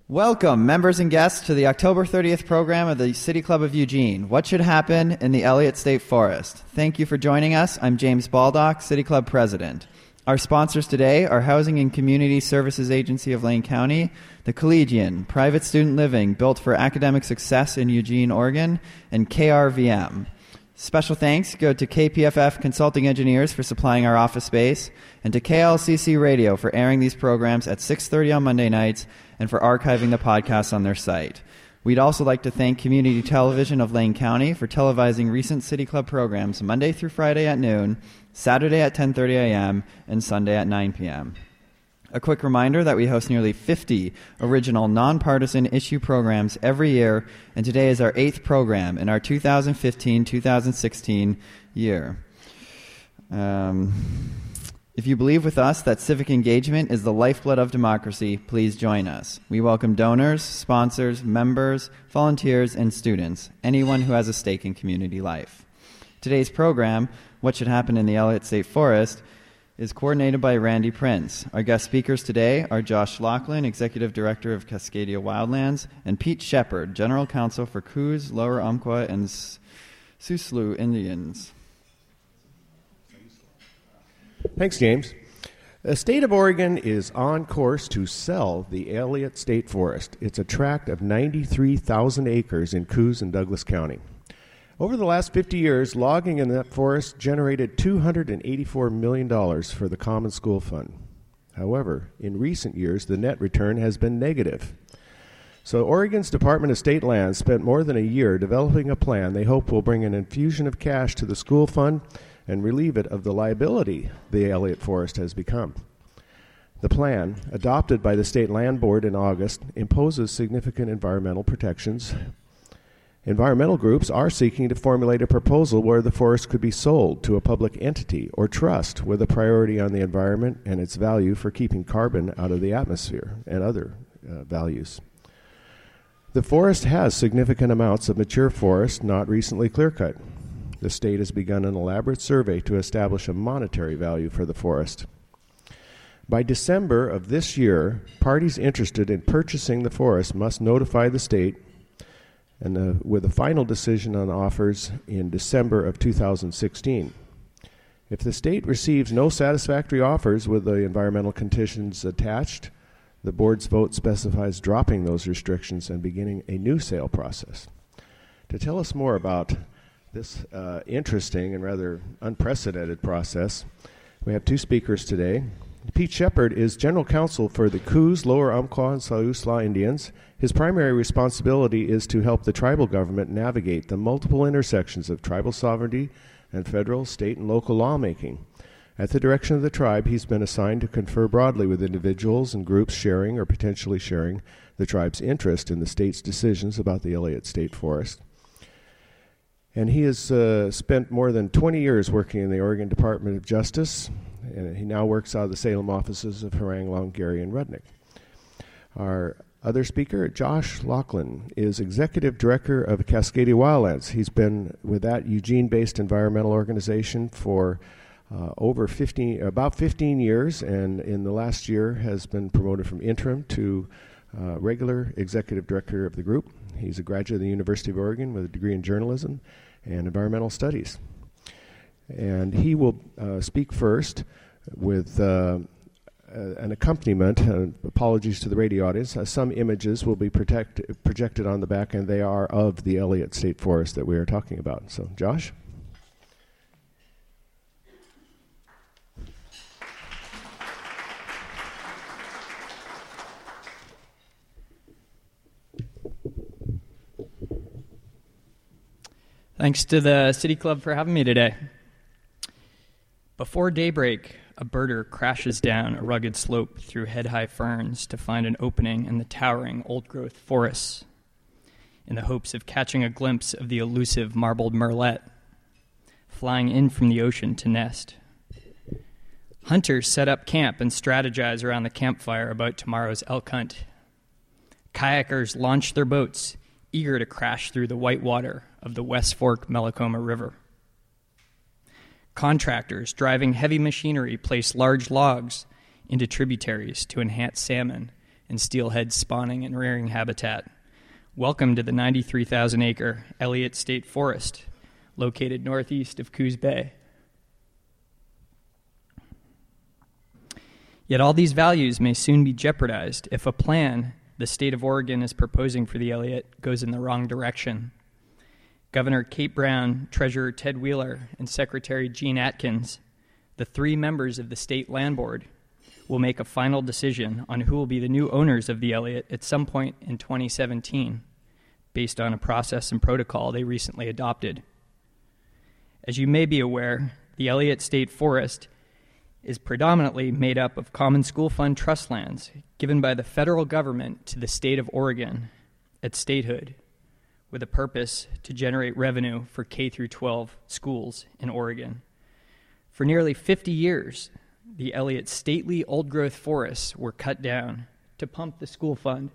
Welcome, members and guests, to the October 30th program of the City Club of Eugene. What should happen in the Elliott State Forest? Thank you for joining us. I'm James Baldock, City Club President. Our sponsors today are Housing and Community Services Agency of Lane County, the Collegian, private student living built for academic success in Eugene, Oregon, and KRVM. Special thanks go to KPFF Consulting Engineers for supplying our office space, and to KLCC Radio for airing these programs at 6:30 on Monday nights and for archiving the podcasts on their site. We'd also like to thank Community Television of Lane County for televising recent City Club programs Monday through Friday at noon, Saturday at 10:30 a.m., and Sunday at 9 p.m. A quick reminder that we host nearly 50 original nonpartisan issue programs every year, and today is our 8th program in our 2015-2016 year. If you believe with us that civic engagement is the lifeblood of democracy, please join us. We welcome donors, sponsors, members, volunteers, and students, anyone who has a stake in community life. Today's program, What Should Happen in the Elliott State Forest, is coordinated by Randy Prince. Our guest speakers today are Josh Laughlin, Executive Director of Cascadia Wildlands, and Pete Shepard, General Counsel for Coos, Lower Umpqua, and Siouxsie Indians. Thanks, James. The state of Oregon is on course to sell the Elliott State Forest. It's a tract of 93,000 acres in Coos and Douglas County. Over the last 50 years, logging in that forest generated $284 million for the Common School Fund. However, in recent years, the net return has been negative. So Oregon's Department of State Lands spent more than a year developing a plan they hope will bring an infusion of cash to the school fund and relieve it of the liability the Elliott Forest has become. The plan, adopted by the State Land Board in August, imposes significant environmental protections. Environmental groups are seeking to formulate a proposal where the forest could be sold to a public entity or trust with a priority on the environment and its value for keeping carbon out of the atmosphere and other values. The forest has significant amounts of mature forest not recently clear-cut. The state has begun an elaborate survey to establish a monetary value for the forest. By December of this year, parties interested in purchasing the forest must notify the state, and with a final decision on offers in December of 2016. If the state receives no satisfactory offers with the environmental conditions attached, the board's vote specifies dropping those restrictions and beginning a new sale process. To tell us more about this interesting and rather unprecedented process, we have two speakers today. Pete Shepard is General Counsel for the Coos, Lower Umpqua, and Siouxsie Indians. His primary responsibility is to help the tribal government navigate the multiple intersections of tribal sovereignty and federal, state, and local lawmaking. At the direction of the tribe, he's been assigned to confer broadly with individuals and groups sharing or potentially sharing the tribe's interest in the state's decisions about the Elliott State Forest. And he has spent more than 20 years working in the Oregon Department of Justice, and he now works out of the Salem offices of Harang, Long, Gary, and Rudnick. Our other speaker, Josh Laughlin, is Executive Director of Cascadia Wildlands. He's been with that Eugene-based environmental organization for about 15 years, and in the last year has been promoted from interim to regular Executive Director of the group. He's a graduate of the University of Oregon with a degree in journalism and environmental studies. And he will speak first with an accompaniment. Apologies to the radio audience. Some images will be projected on the back, and they are of the Elliott State Forest that we are talking about. So, Josh? Thanks to the City Club for having me today. Before daybreak, a birder crashes down a rugged slope through head-high ferns to find an opening in the towering old-growth forests, in the hopes of catching a glimpse of the elusive marbled murrelet, flying in from the ocean to nest. Hunters set up camp and strategize around the campfire about tomorrow's elk hunt. Kayakers launch their boats, eager to crash through the white water of the West Fork Mellicoma River. Contractors driving heavy machinery place large logs into tributaries to enhance salmon and steelhead spawning and rearing habitat. Welcome to the 93,000-acre Elliott State Forest, located northeast of Coos Bay. Yet all these values may soon be jeopardized if a plan the state of Oregon is proposing for the Elliott goes in the wrong direction. Governor Kate Brown, Treasurer Ted Wheeler, and Secretary Gene Atkins, the three members of the state land board, will make a final decision on who will be the new owners of the Elliott at some point in 2017, based on a process and protocol they recently adopted. As you may be aware, the Elliott State Forest is predominantly made up of Common School Fund trust lands given by the federal government to the state of Oregon at statehood, with a purpose to generate revenue for K-12 schools in Oregon. For nearly 50 years, the Elliott stately old-growth forests were cut down to pump the school fund.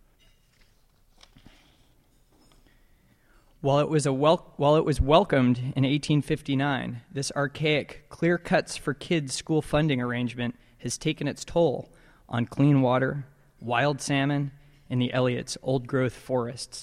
While it was welcomed in 1859, this archaic clear cuts for kids school funding arrangement has taken its toll on clean water, wild salmon, and the Elliott's old-growth forests.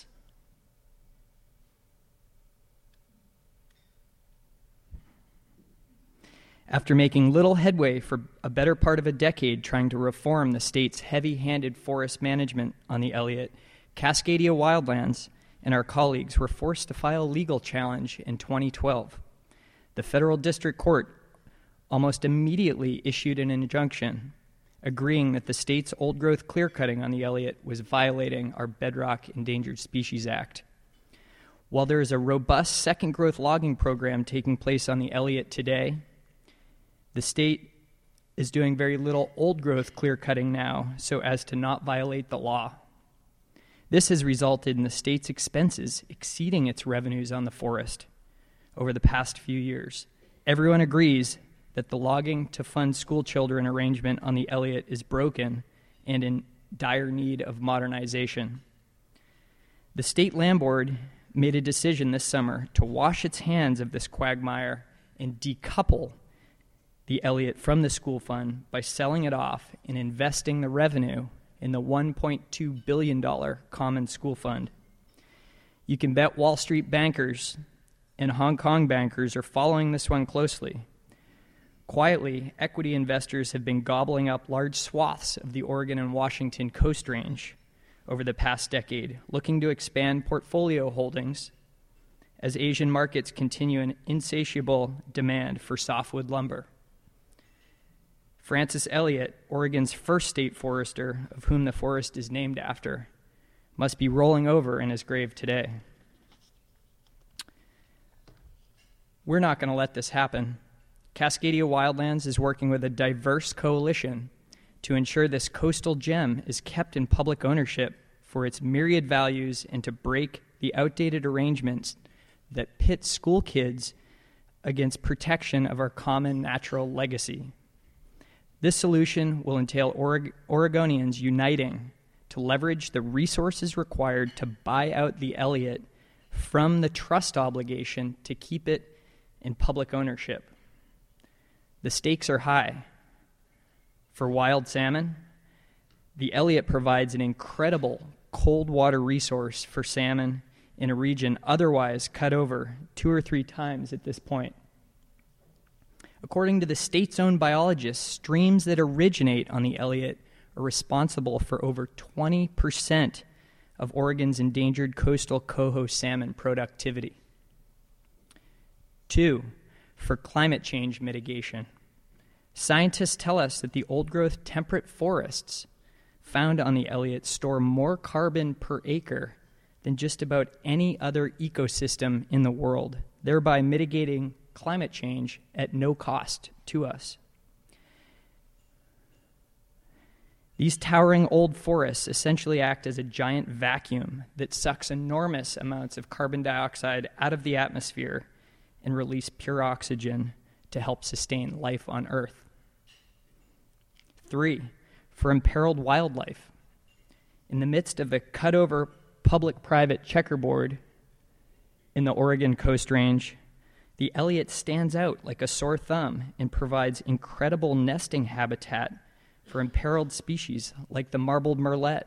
After making little headway for a better part of a decade trying to reform the state's heavy-handed forest management on the Elliott, Cascadia Wildlands and our colleagues were forced to file a legal challenge in 2012. The federal district court almost immediately issued an injunction agreeing that the state's old-growth clear-cutting on the Elliott was violating our Bedrock Endangered Species Act. While there is a robust second-growth logging program taking place on the Elliott today, the state is doing very little old-growth clear-cutting now so as to not violate the law. This has resulted in the state's expenses exceeding its revenues on the forest over the past few years. Everyone agrees that the logging to fund school children arrangement on the Elliott is broken and in dire need of modernization. The state land board made a decision this summer to wash its hands of this quagmire and decouple the Elliott from the school fund by selling it off and investing the revenue in the $1.2 billion Common School Fund. You can bet Wall Street bankers and Hong Kong bankers are following this one closely. Quietly, equity investors have been gobbling up large swaths of the Oregon and Washington Coast Range over the past decade, looking to expand portfolio holdings as Asian markets continue an insatiable demand for softwood lumber. Francis Elliott, Oregon's first state forester, of whom the forest is named after, must be rolling over in his grave today. We're not going to let this happen. Cascadia Wildlands is working with a diverse coalition to ensure this coastal gem is kept in public ownership for its myriad values and to break the outdated arrangements that pit school kids against protection of our common natural legacy. This solution will entail Oregonians uniting to leverage the resources required to buy out the Elliott from the trust obligation to keep it in public ownership. The stakes are high. For wild salmon, the Elliott provides an incredible cold water resource for salmon in a region otherwise cut over 2 or 3 times at this point. According to the state's own biologists, streams that originate on the Elliott are responsible for over 20% of Oregon's endangered coastal coho salmon productivity. 2, for climate change mitigation. Scientists tell us that the old-growth temperate forests found on the Elliott store more carbon per acre than just about any other ecosystem in the world, thereby mitigating climate change at no cost to us. These towering old forests essentially act as a giant vacuum that sucks enormous amounts of carbon dioxide out of the atmosphere and release pure oxygen to help sustain life on Earth. 3, for imperiled wildlife. In the midst of a cut-over public-private checkerboard in the Oregon Coast Range, the Elliott stands out like a sore thumb and provides incredible nesting habitat for imperiled species like the marbled murrelet,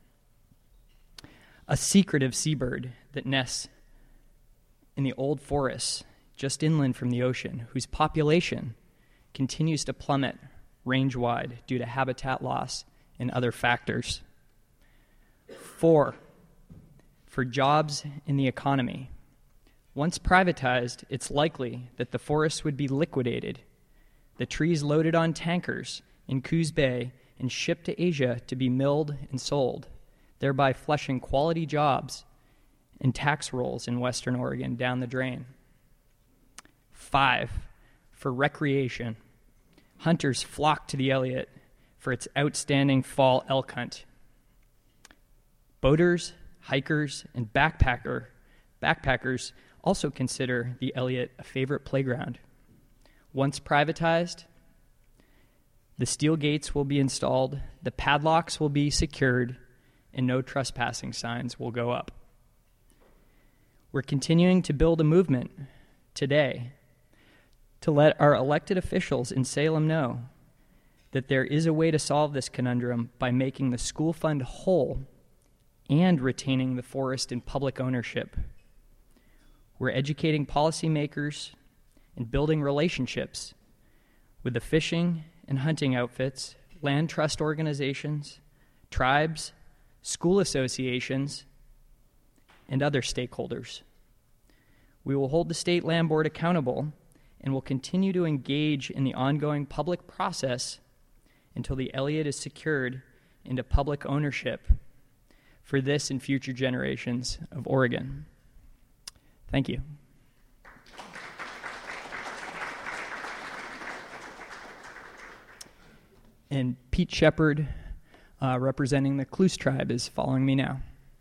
a secretive seabird that nests in the old forests just inland from the ocean, whose population continues to plummet range-wide due to habitat loss and other factors. 4, for jobs in the economy. Once privatized, it's likely that the forests would be liquidated, the trees loaded on tankers in Coos Bay and shipped to Asia to be milled and sold, thereby flushing quality jobs and tax rolls in Western Oregon down the drain. 5, for recreation. Hunters flock to the Elliott for its outstanding fall elk hunt. Boaters, hikers, and backpackers also consider the Elliott a favorite playground. Once privatized, the steel gates will be installed, the padlocks will be secured, and no trespassing signs will go up. We're continuing to build a movement today to let our elected officials in Salem know that there is a way to solve this conundrum by making the school fund whole and retaining the forest in public ownership. We're educating policymakers and building relationships with the fishing and hunting outfits, land trust organizations, tribes, school associations, and other stakeholders. We will hold the State Land Board accountable and will continue to engage in the ongoing public process until the Elliott is secured into public ownership for this and future generations of Oregon. Thank you. And Pete Shepard, representing the Cluse tribe, is following me now.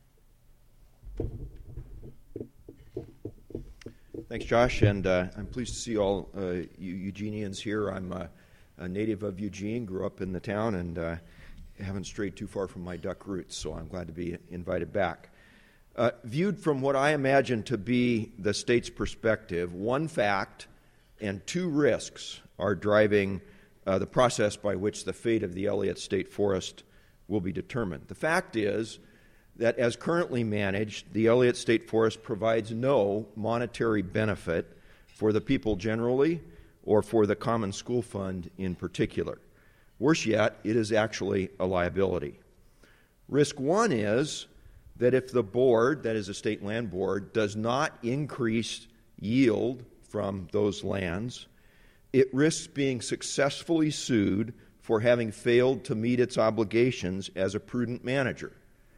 Thanks, Josh, and I'm pleased to see all you Eugenians here. I'm a native of Eugene, grew up in the town, and haven't strayed too far from my duck roots, so I'm glad to be invited back. Viewed from what I imagine to be the state's perspective, one fact and 2 risks are driving the process by which the fate of the Elliott State Forest will be determined. The fact is that as currently managed, the Elliott State Forest provides no monetary benefit for the people generally or for the Common School Fund in particular. Worse yet, it is actually a liability. Risk 1 is that if the board, that is the State Land Board, does not increase yield from those lands, it risks being successfully sued for having failed to meet its obligations as a prudent manager.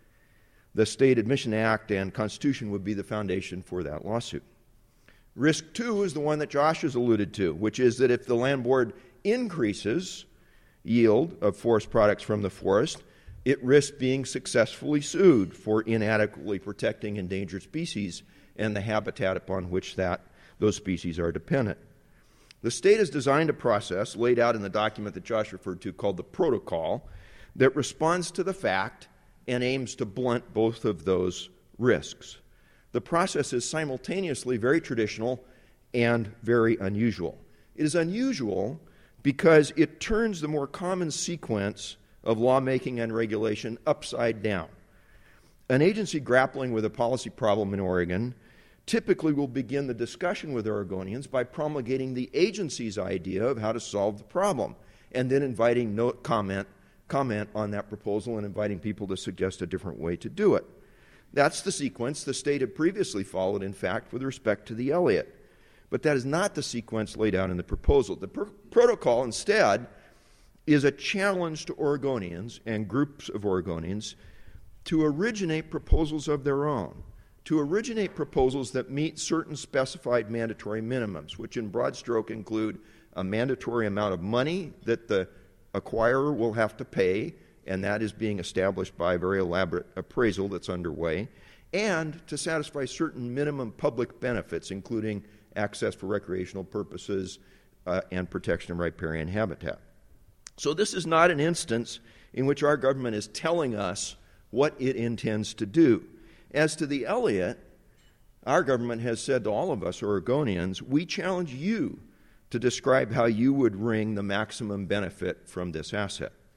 The State Admission Act and Constitution would be the foundation for that lawsuit. Risk 2 is the one that Josh has alluded to, which is that if the Land Board increases yield of forest products from the forest, it risks being successfully sued for inadequately protecting endangered species and the habitat upon which those species are dependent. The state has designed a process laid out in the document that Josh referred to called the protocol that responds to the fact and aims to blunt both of those risks. The process is simultaneously very traditional and very unusual. It is unusual because it turns the more common sequence of lawmaking and regulation upside down. An agency grappling with a policy problem in Oregon typically will begin the discussion with Oregonians by promulgating the agency's idea of how to solve the problem and then inviting comment on that proposal and inviting people to suggest a different way to do it. That's the sequence the state had previously followed, in fact, with respect to the Elliott. But that is not the sequence laid out in the proposal. The protocol, instead, is a challenge to Oregonians and groups of Oregonians to originate proposals of their own, to originate proposals that meet certain specified mandatory minimums, which in broad stroke include a mandatory amount of money that the acquirer will have to pay, and that is being established by a very elaborate appraisal that's underway, and to satisfy certain minimum public benefits, including access for recreational purposes and protection of riparian habitat. So this is not an instance in which our government is telling us what it intends to do. As to the Elliott, our government has said to all of us Oregonians, we challenge you to describe how you would wring the maximum benefit from this asset.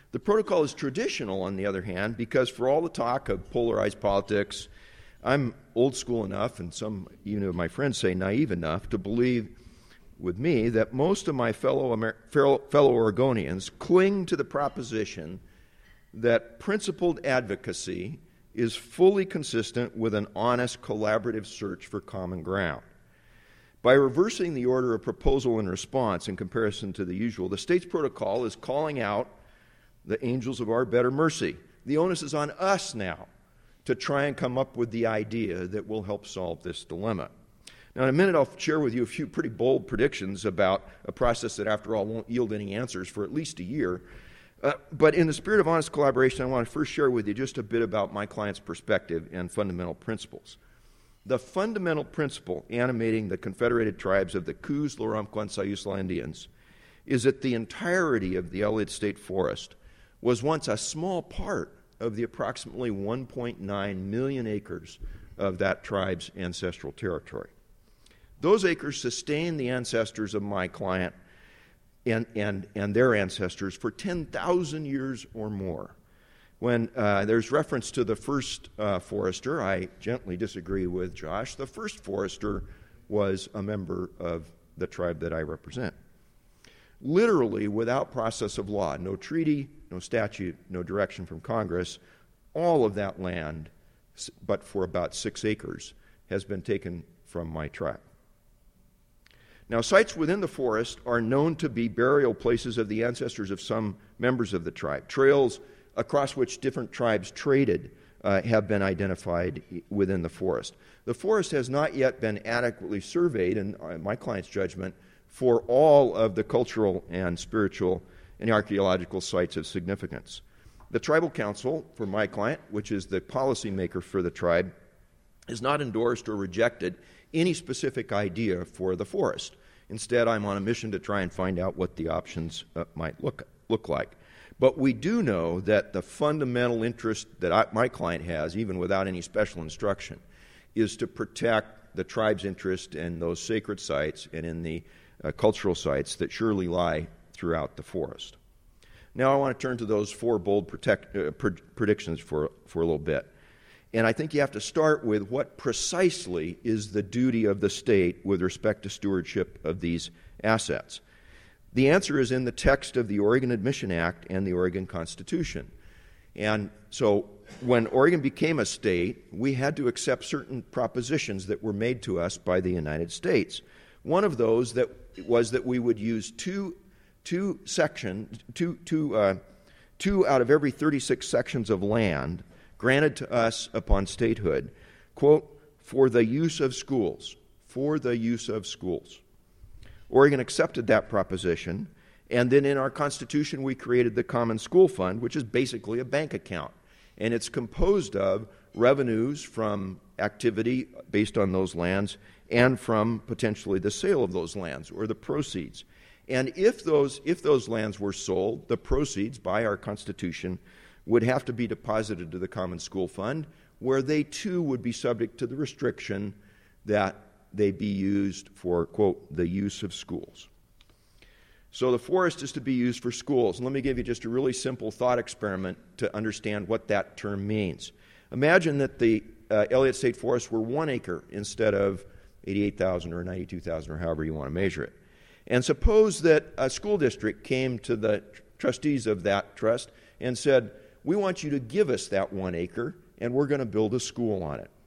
The protocol is traditional, on the other hand, because for all the talk of polarized politics, I'm old school enough, and some of my friends say naive enough, to believe with me that most of my fellow Oregonians cling to the proposition that principled advocacy is fully consistent with an honest, collaborative search for common ground. By reversing the order of proposal and response in comparison to the usual, the state's protocol is calling out the angels of our better mercy. The onus is on us now to try and come up with the idea that will help solve this dilemma. Now, in a minute, I'll share with you a few pretty bold predictions about a process that, after all, won't yield any answers for at least a year. But in the spirit of honest collaboration, I want to first share with you just a bit about my client's perspective and fundamental principles. The fundamental principle animating the Confederated Tribes of the Coos, Loramco, and Sayusla Indians is that the entirety of the Elliott State Forest was once a small part of the approximately 1.9 million acres of that tribe's ancestral territory. Those acres sustained the ancestors of my client and their ancestors for 10,000 years or more. When there's reference to the first forester, I gently disagree with Josh. The first forester was a member of the tribe that I represent. Literally, without process of law, no treaty, no statute, no direction from Congress, all of that land, but for about 6 acres, has been taken from my tribe. Now, sites within the forest are known to be burial places of the ancestors of some members of the tribe. Trails across which different tribes traded have been identified within the forest. The forest has not yet been adequately surveyed, in my client's judgment, for all of the cultural and spiritual and archaeological sites of significance. The Tribal Council, for my client, which is the policymaker for the tribe, has not endorsed or rejected any specific idea for the forest. Instead, I'm on a mission to try and find out what the options might look like. But we do know that the fundamental interest that my client has, even without any special instruction, is to protect the tribe's interest in those sacred sites and in the cultural sites that surely lie throughout the forest. Now I want to turn to those 4 bold predictions for a little bit. And I think you have to start with what precisely is the duty of the state with respect to stewardship of these assets. The answer is in the text of the Oregon Admission Act and the Oregon Constitution. And so when Oregon became a state, we had to accept certain propositions that were made to us by the United States. One of those was that we would use two out of every 36 sections of land granted to us upon statehood, quote, for the use of schools, for the use of schools. Oregon accepted that proposition, and then in our Constitution we created the Common School Fund, which is basically a bank account, and it's composed of revenues from activity based on those lands and from potentially the sale of those lands or the proceeds. And if those lands were sold, the proceeds by our Constitution would have to be deposited to the Common School Fund, where they too would be subject to the restriction that they be used for, quote, the use of schools. So the forest is to be used for schools. And let me give you just a really simple thought experiment to understand what that term means. Imagine that the Elliott State Forest were 1 acre instead of 88,000 or 92,000 or however you want to measure it. And suppose that a school district came to the trustees of that trust and said, we want you to give us that 1 acre and we're going to build a school on it.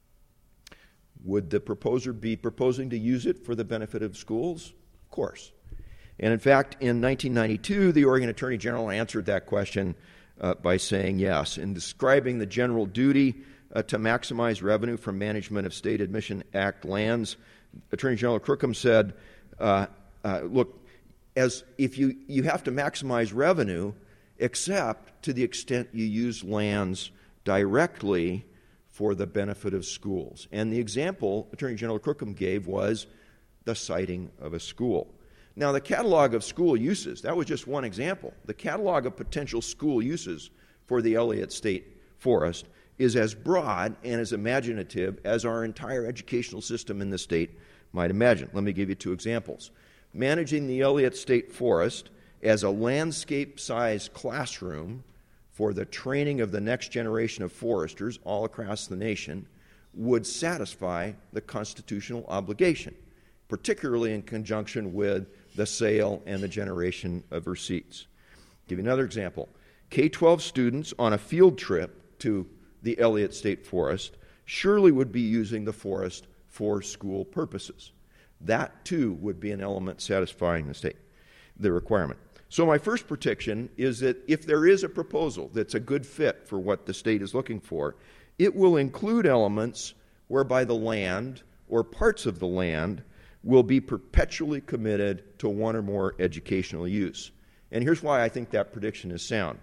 Would the proposer be proposing to use it for the benefit of schools? Of course. And in fact, in 1992, the Oregon Attorney General answered that question by saying yes. In describing the general duty to maximize revenue from management of State Admission Act lands, Attorney General Crookham said, look, as if you have to maximize revenue, except to the extent you use lands directly for the benefit of schools. And the example Attorney General Crookham gave was the siting of a school. Now, the catalog of school uses, that was just one example. The catalog of potential school uses for the Elliott State Forest is as broad and as imaginative as our entire educational system in the state might imagine. Let me give you 2 examples. Managing the Elliott State Forest as a landscape-sized classroom for the training of the next generation of foresters all across the nation would satisfy the constitutional obligation, particularly in conjunction with the sale and the generation of receipts. I'll give you another example. K-12 students on a field trip to the Elliott State Forest surely would be using the forest for school purposes. That, too, would be an element satisfying the requirement. So my first prediction is that if there is a proposal that's a good fit for what the state is looking for, it will include elements whereby the land or parts of the land will be perpetually committed to one or more educational use. And here's why I think that prediction is sound.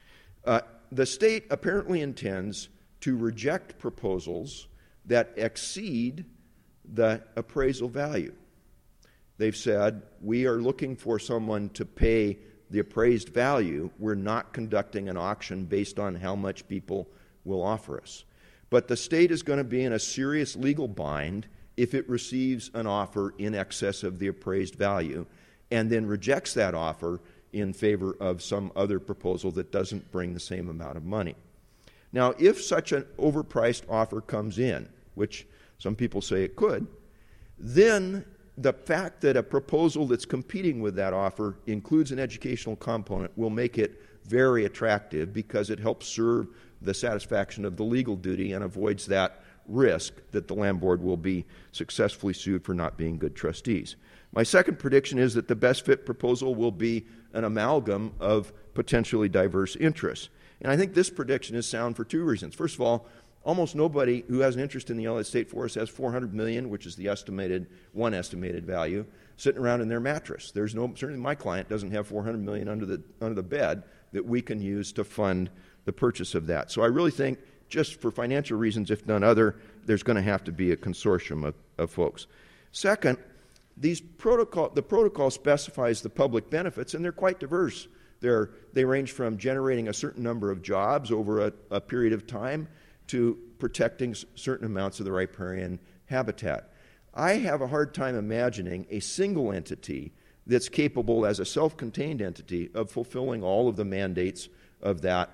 The state apparently intends to reject proposals that exceed the appraisal value. They've said, we are looking for someone to pay the appraised value. We're not conducting an auction based on how much people will offer us. But the state is going to be in a serious legal bind if it receives an offer in excess of the appraised value and then rejects that offer in favor of some other proposal that doesn't bring the same amount of money. Now, if such an overpriced offer comes in, which some people say it could, then the fact that a proposal that's competing with that offer includes an educational component will make it very attractive because it helps serve the satisfaction of the legal duty and avoids that risk that the land board will be successfully sued for not being good trustees. My second prediction is that the best fit proposal will be an amalgam of potentially diverse interests. And I think this prediction is sound for two reasons. First of all, almost nobody who has an interest in the Elliott State Forest has $400 million, which is the estimated value, sitting around in their mattress. There's no, certainly my client doesn't have $400 million under the bed that we can use to fund the purchase of that. So I really think, just for financial reasons, if none other, there's going to have to be a consortium of folks. Second, the protocol specifies the public benefits, and they're quite diverse. They range from generating a certain number of jobs over a period of time to protecting certain amounts of the riparian habitat. I have a hard time imagining a single entity that's capable, as a self-contained entity, of fulfilling all of the mandates of that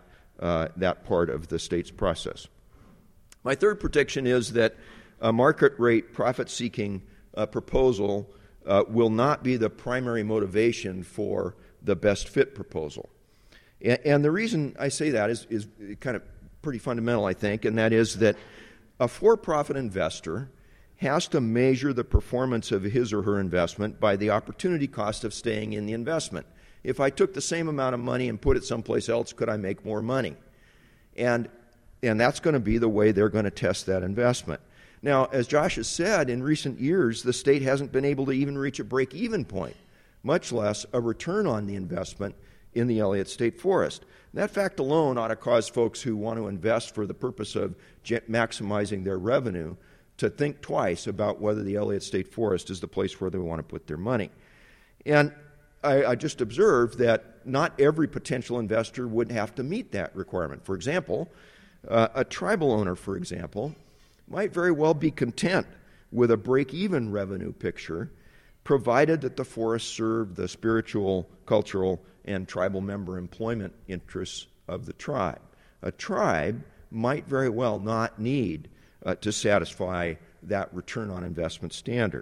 part of the state's process. My third prediction is that a market rate profit-seeking proposal will not be the primary motivation for the best fit proposal. And the reason I say that is kind of pretty fundamental, I think, and that is that a for-profit investor has to measure the performance of his or her investment by the opportunity cost of staying in the investment. If I took the same amount of money and put it someplace else, could I make more money? And that's going to be the way they're going to test that investment. Now, as Josh has said, in recent years, the state hasn't been able to even reach a break-even point, much less a return on the investment in the Elliott State Forest. And that fact alone ought to cause folks who want to invest for the purpose of maximizing their revenue to think twice about whether the Elliott State Forest is the place where they want to put their money. And I just observed that not every potential investor would have to meet that requirement. For example, a tribal owner, for example, might very well be content with a break-even revenue picture, provided that the forest served the spiritual, cultural, and tribal member employment interests of the tribe. A tribe might very well not need to satisfy that return on investment standard.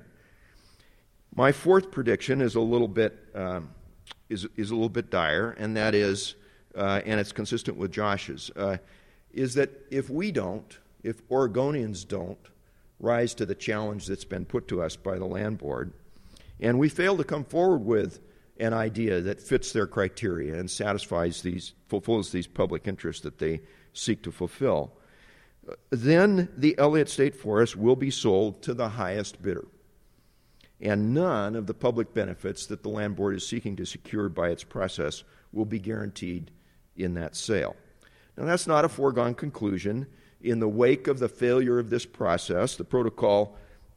My fourth prediction is a little bit dire, and that is, and it's consistent with Josh's, is that if Oregonians don't rise to the challenge that's been put to us by the land board, and we fail to come forward with an idea that fits their criteria and fulfills these public interests that they seek to fulfill, then the Elliott State Forest will be sold to the highest bidder. And none of the public benefits that the land board is seeking to secure by its process will be guaranteed in that sale. Now, that's not a foregone conclusion. In the wake of the failure of this process, the protocol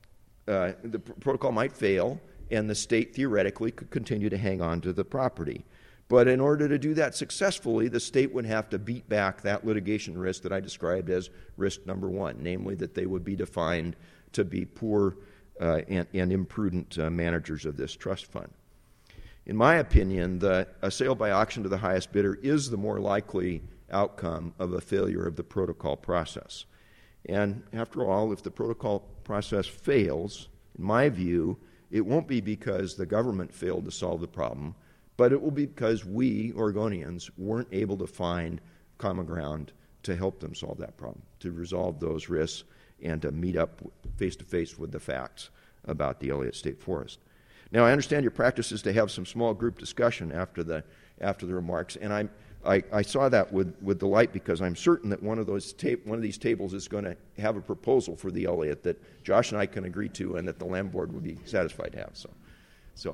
might fail, and the state theoretically could continue to hang on to the property. But in order to do that successfully, the state would have to beat back that litigation risk that I described as risk number one, namely that they would be defined to be poor and imprudent managers of this trust fund. In my opinion, a sale by auction to the highest bidder is the more likely outcome of a failure of the protocol process. And after all, if the protocol process fails, in my view, it won't be because the government failed to solve the problem, but it will be because we, Oregonians, weren't able to find common ground to help them solve that problem, to resolve those risks, and to meet up face-to-face with the facts about the Elliott State Forest. Now, I understand your practice is to have some small group discussion after the remarks, and I saw that with delight, because I'm certain that one of these tables is going to have a proposal for the Elliott that Josh and I can agree to, and that the Land Board would be satisfied to have. So.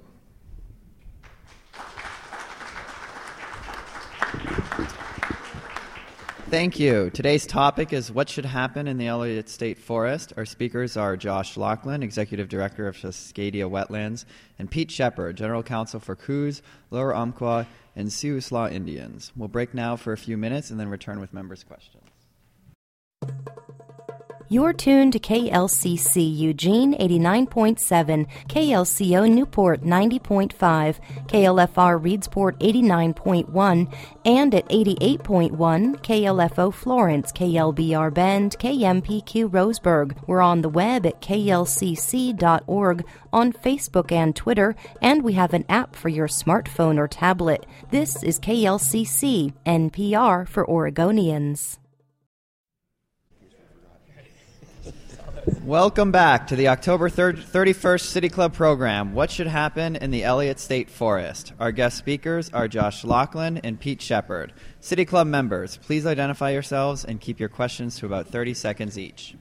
Thank you. Today's topic is what should happen in the Elliott State Forest. Our speakers are Josh Laughlin, Executive Director of Cascadia Wetlands, and Pete Shepard, General Counsel for Coos, Lower Umpqua, and Siuslaw Indians. We'll break now for a few minutes and then return with members' questions. You're tuned to KLCC Eugene 89.7, KLCO Newport 90.5, KLFR Reedsport 89.1, and at 88.1, KLFO Florence, KLBR Bend, KMPQ Roseburg. We're on the web at klcc.org, on Facebook and Twitter, and we have an app for your smartphone or tablet. This is KLCC, NPR for Oregonians. Welcome back to the October 31st City Club program, What Should Happen in the Elliott State Forest. Our guest speakers are Josh Laughlin and Pete Shepard. City Club members, please identify yourselves and keep your questions to about 30 seconds each.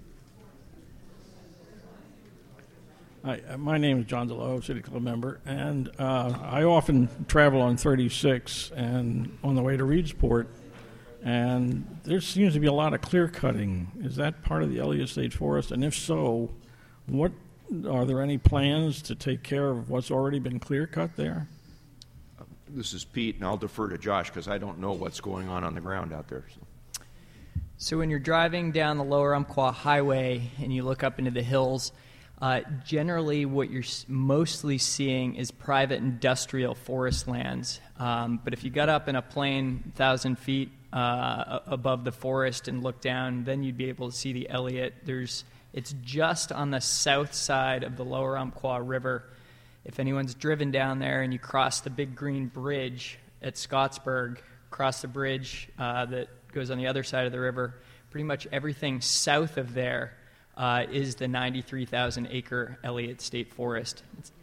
Hi, my name is John DeLoe, City Club member, and I often travel on 36 and on the way to Reedsport. And there seems to be a lot of clear cutting. Is that part of the Elliott State Forest? And if so, are there any plans to take care of what's already been clear cut there? This is Pete, and I'll defer to Josh because I don't know what's going on the ground out there. So when you're driving down the Lower Umpqua Highway and you look up into the hills, generally what you're mostly seeing is private industrial forest lands. But if you got up in a plane 1,000 feet above the forest and look down, then you'd be able to see the Elliott. It's just on the south side of the Lower Umpqua River. If anyone's driven down there and you cross the big green bridge at Scottsburg, cross the bridge that goes on the other side of the river, pretty much everything south of there is the 93,000 acre Elliott State Forest.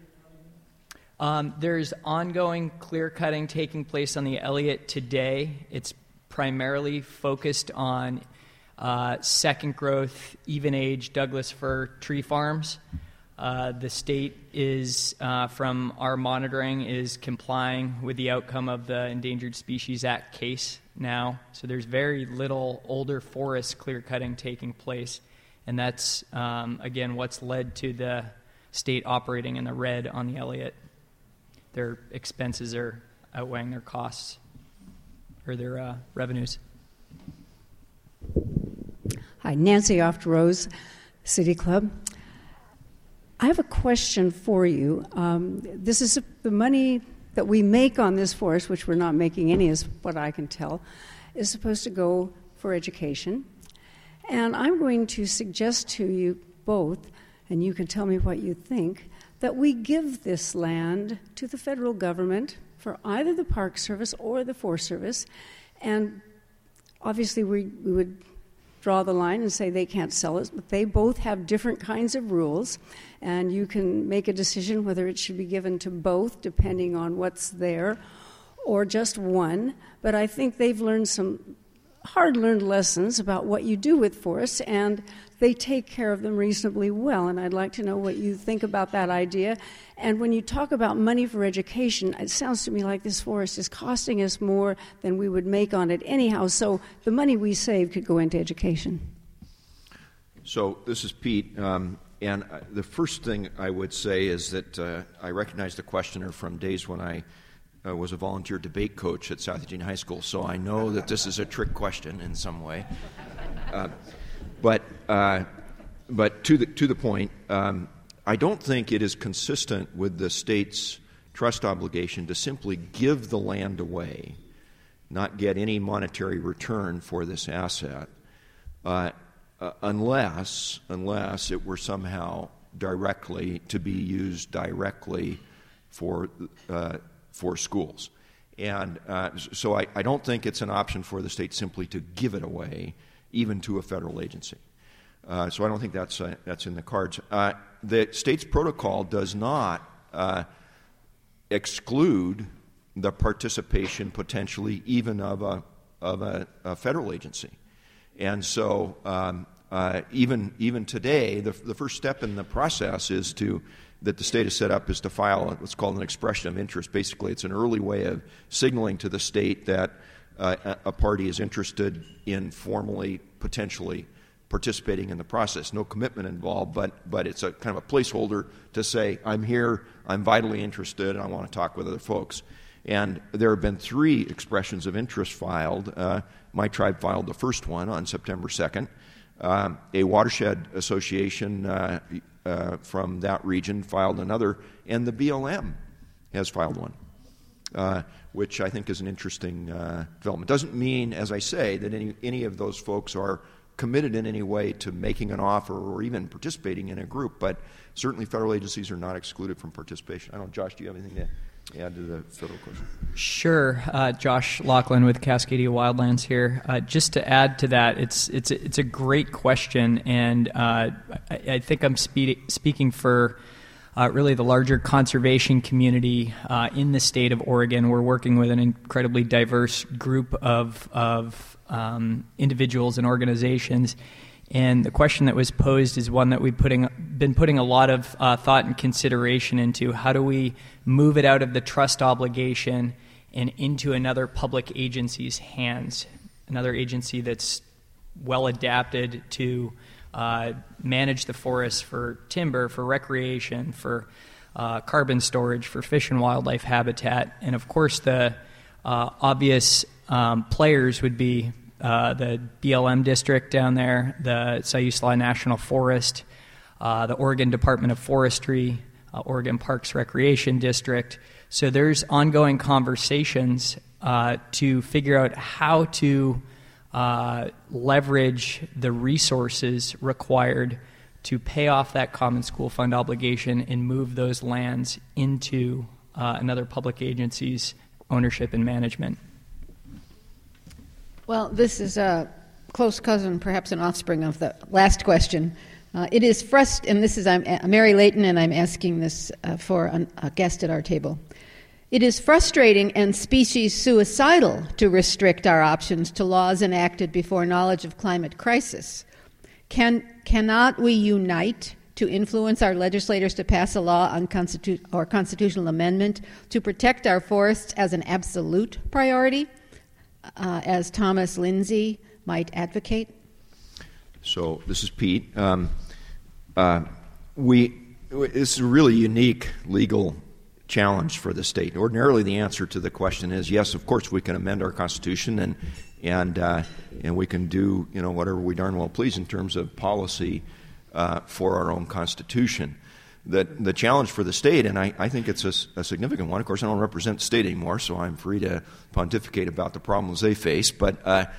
There's ongoing clear cutting taking place on the Elliott today. It's primarily focused on second growth, even age Douglas fir tree farms. The state is, from our monitoring, is complying with the outcome of the Endangered Species Act case now. So there's very little older forest clear cutting taking place. And that's, again, what's led to the state operating in the red on the Elliott. Their expenses are outweighing their costs or their revenues. Hi, Nancy Oft-Rose, City Club. I have a question for you. This is the money that we make on this forest, which we're not making any, is what I can tell, is supposed to go for education. And I'm going to suggest to you both, and you can tell me what you think, that we give this land to the federal government for either the Park Service or the Forest Service. And obviously we would draw the line and say they can't sell it, but they both have different kinds of rules, and you can make a decision whether it should be given to both depending on what's there or just one. But I think they've learned some hard-learned lessons about what you do with forests, and they take care of them reasonably well, and I'd like to know what you think about that idea. And when you talk about money for education, it sounds to me like this forest is costing us more than we would make on it anyhow, so the money we save could go into education. So this is Pete, and the first thing I would say is that I recognize the questioner from days when I was a volunteer debate coach at South Eugene High School, so I know that this is a trick question in some way. But to the point, I don't think it is consistent with the state's trust obligation to simply give the land away, not get any monetary return for this asset, unless it were somehow directly to be used directly for schools. And so I don't think it's an option for the state simply to give it away, even to a federal agency. So I don't think that's in the cards. The state's protocol does not exclude the participation potentially even of a federal agency. And so even today, the first step in the process that the state has set up is to file what's called an expression of interest. Basically, it's an early way of signaling to the state that a party is interested in formally, potentially participating in the process. No commitment involved, but it's a kind of a placeholder to say, I'm here, I'm vitally interested, and I want to talk with other folks. And there have been 3 expressions of interest filed. My tribe filed the first one on September 2nd. A watershed association from that region filed another, and the BLM has filed one, which I think is an interesting development. Doesn't mean, as I say, that any of those folks are committed in any way to making an offer or even participating in a group, but certainly federal agencies are not excluded from participation. I don't know, Josh, do you have anything to add to the federal question? Sure. Josh Laughlin with Cascadia Wildlands here. Just to add to that, it's a great question, and I think I'm speaking for really the larger conservation community in the state of Oregon. We're working with an incredibly diverse group of individuals and organizations. And the question that was posed is one that we've been putting a lot of thought and consideration into. How do we move it out of the trust obligation and into another public agency's hands, another agency that's well adapted to manage the forests for timber, for recreation, for carbon storage, for fish and wildlife habitat. And of course the obvious players would be the BLM district down there, the Siuslaw National Forest, the Oregon Department of Forestry, Oregon Parks Recreation District. So there's ongoing conversations to figure out how to leverage the resources required to pay off that common school fund obligation and move those lands into another public agency's ownership and management. Well, this is a close cousin, perhaps an offspring of the last question. It is and this is I'm Mary Layton, and I'm asking this for a guest at our table. It is frustrating and species suicidal to restrict our options to laws enacted before knowledge of climate crisis. Cannot we unite to influence our legislators to pass a law on or constitutional amendment to protect our forests as an absolute priority? As Thomas Lindsay might advocate? So this is Pete. This is a really unique legal challenge for the state. Ordinarily, the answer to the question is yes. Of course, we can amend our Constitution and we can do whatever we darn well please in terms of policy for our own Constitution. The challenge for the state, and I think it's a significant one. Of course, I don't represent the state anymore, so I'm free to pontificate about the problems they face. But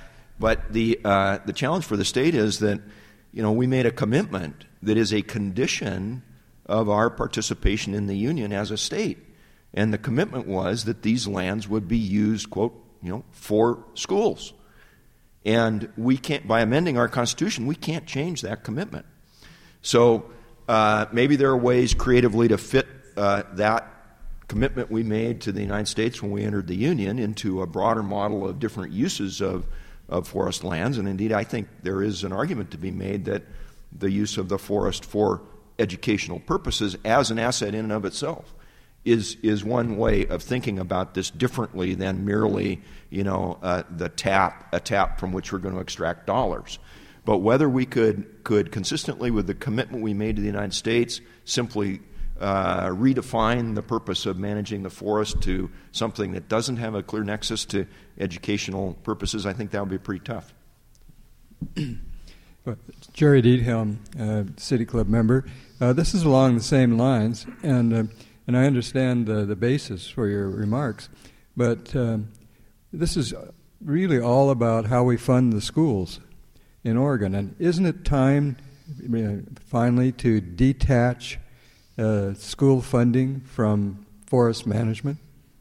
the challenge for the state is that we made a commitment that is a condition of our participation in the union as a state, and the commitment was that these lands would be used, quote, for schools. And we can't, by amending our Constitution, we can't change that commitment. So. Maybe there are ways creatively to fit that commitment we made to the United States when we entered the Union into a broader model of different uses of forest lands. And indeed, I think there is an argument to be made that the use of the forest for educational purposes as an asset in and of itself is one way of thinking about this differently than merely, a tap from which we're going to extract dollars. But whether we could consistently with the commitment we made to the United States simply redefine the purpose of managing the forest to something that doesn't have a clear nexus to educational purposes, I think that would be pretty tough. Jerry Diethelm, City Club member. This is along the same lines, and and I understand the basis for your remarks, but this is really all about how we fund the schools in Oregon. And isn't it time finally to detach school funding from forest management?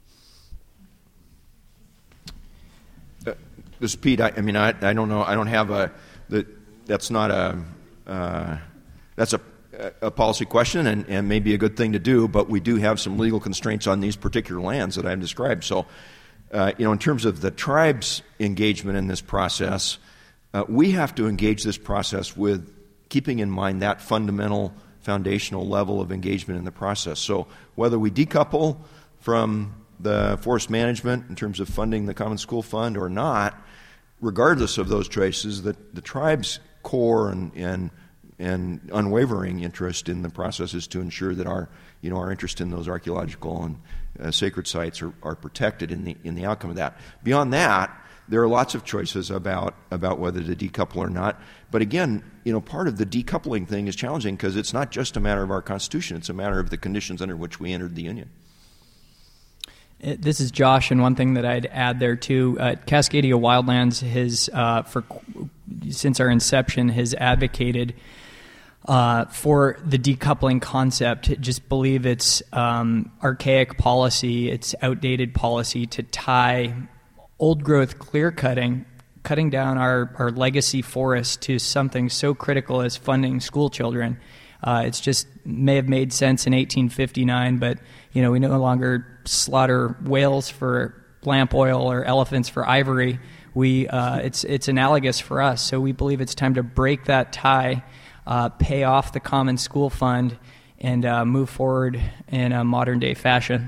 This is Pete. I don't know. I don't have that's not that's a policy question and maybe a good thing to do, but we do have some legal constraints on these particular lands that I've described. So, in terms of the tribe's engagement in this process, we have to engage this process with keeping in mind that foundational level of engagement in the process. So whether we decouple from the forest management in terms of funding the Common School Fund or not, regardless of those choices, the tribe's core and unwavering interest in the process is to ensure that our interest in those archaeological and sacred sites are protected in the outcome of that. Beyond that, there are lots of choices about whether to decouple or not. But again, part of the decoupling thing is challenging because it's not just a matter of our Constitution; it's a matter of the conditions under which we entered the Union. This is Josh, and one thing that I'd add there too, Cascadia Wildlands since our inception has advocated for the decoupling concept. Just believe it's archaic policy, it's outdated policy to tie old growth clear cutting down our legacy forests to something so critical as funding school children. It's just may have made sense in 1859, but we no longer slaughter whales for lamp oil or elephants for ivory. It's analogous for us. So we believe it's time to break that tie, pay off the Common School Fund, and move forward in a modern day fashion.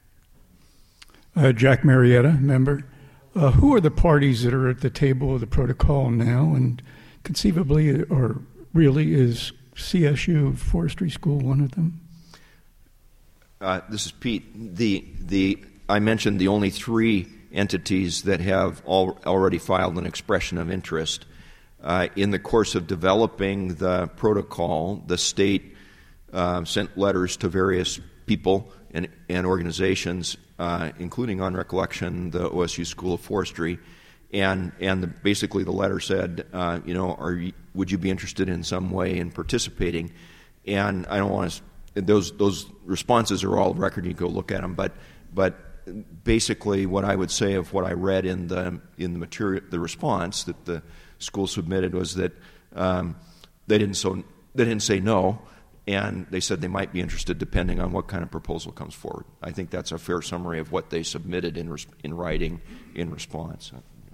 Jack Marietta, member. Who are the parties that are at the table of the protocol now, and conceivably or really is CSU Forestry School one of them? This is Pete. I mentioned the only three entities that have already filed an expression of interest. In the course of developing the protocol, the state sent letters to various people and organizations, including, on recollection, the OSU School of Forestry, and basically the letter said, would you be interested in some way in participating? And I don't want to. Those responses are all record. You can go look at them, but basically, what I would say of what I read in the material, the response that the school submitted was that they didn't say no. And they said they might be interested depending on what kind of proposal comes forward. I think that's a fair summary of what they submitted in writing in response.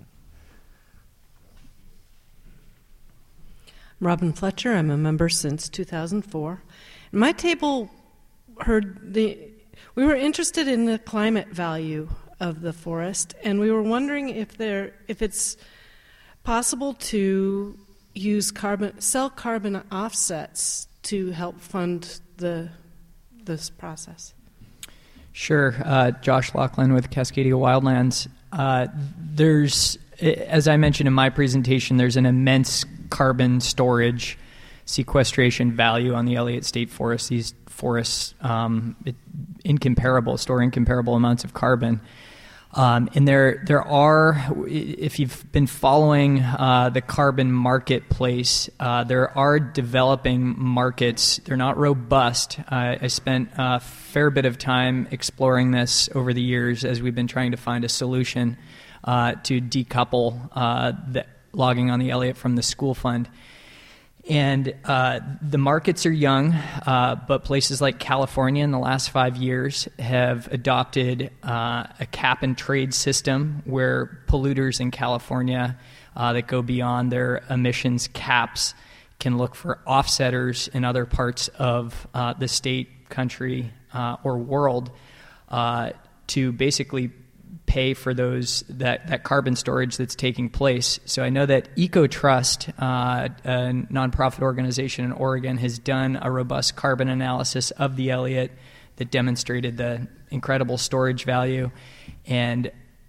I'm Robin Fletcher. I'm a member since 2004. My table we were interested in the climate value of the forest, and we were wondering if it's possible to sell carbon offsets to help fund this process. Sure. Josh Laughlin with Cascadia Wildlands. There's, as I mentioned in my presentation, there's an immense carbon storage sequestration value on the Elliott State Forest. These forests store incomparable amounts of carbon. And there are, if you've been following the carbon marketplace, there are developing markets. They're not robust. I spent a fair bit of time exploring this over the years as we've been trying to find a solution to decouple the logging on the Elliott from the school fund. And the markets are young, but places like California in the last 5 years have adopted a cap-and-trade system where polluters in California that go beyond their emissions caps can look for offsetters in other parts of the state, country, or world to basically pay for that carbon storage that's taking place. So I know that EcoTrust, a nonprofit organization in Oregon, has done a robust carbon analysis of the Elliott that demonstrated the incredible storage value. And